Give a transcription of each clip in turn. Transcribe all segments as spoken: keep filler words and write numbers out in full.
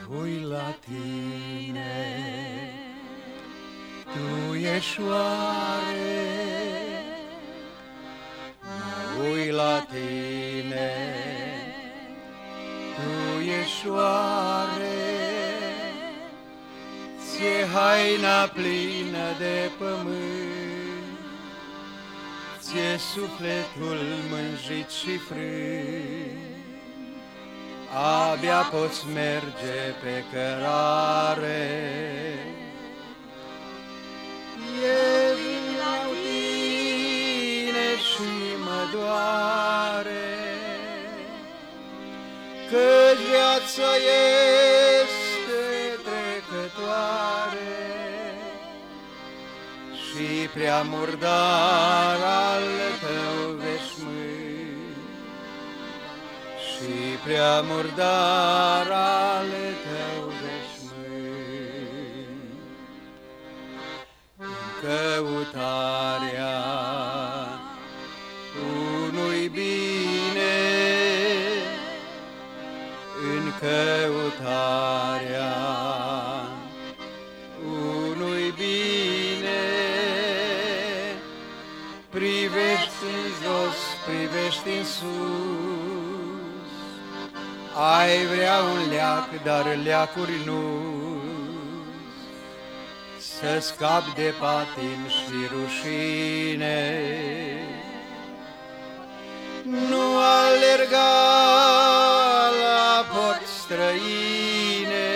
uit la tine, tu Ieșoare, mă uit la tine, tu Ieșoare, ție haina plină de pământ, ție sufletul mânjit și frânt. Abia poți merge pe cărare, eu vin la tine și mă doare, căci viața este trecătoare și prea murdar al tău veșmânt. Și prea murdar ale tău veșmânt. În căutarea unui bine, în căutarea unui bine, privești în jos, privești în sus, ai vrea un leac, dar leacuri nu, să scapi de patim și rușine. Nu alerga la porți străine,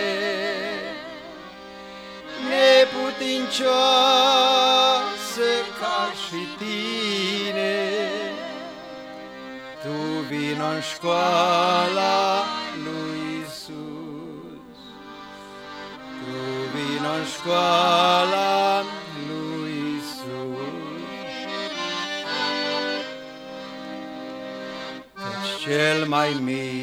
neputincioasă ca și tine. Tu vino-n școala lui Iisus, tu vino-n școala lui Iisus, căci cel mai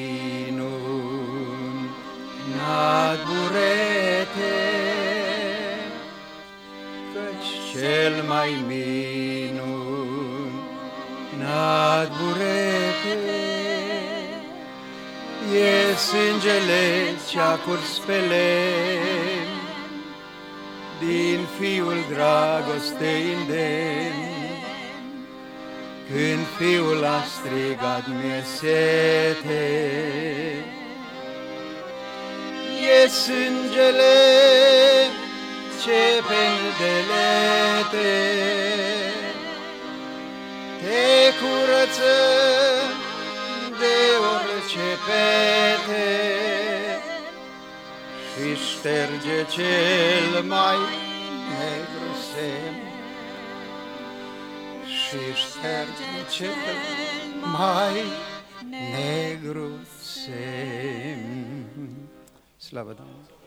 minunat burete, căci cel mai minunat burete, e sângele ce-a curs pe lemn, din Fiul dragostei îndemn. Când Fiul a strigat mie sete, e sângele ce pendelete te curăță de orice pete și șterge cel mai negru semn, și șterge cel mai negru semn. Slavă Domnului!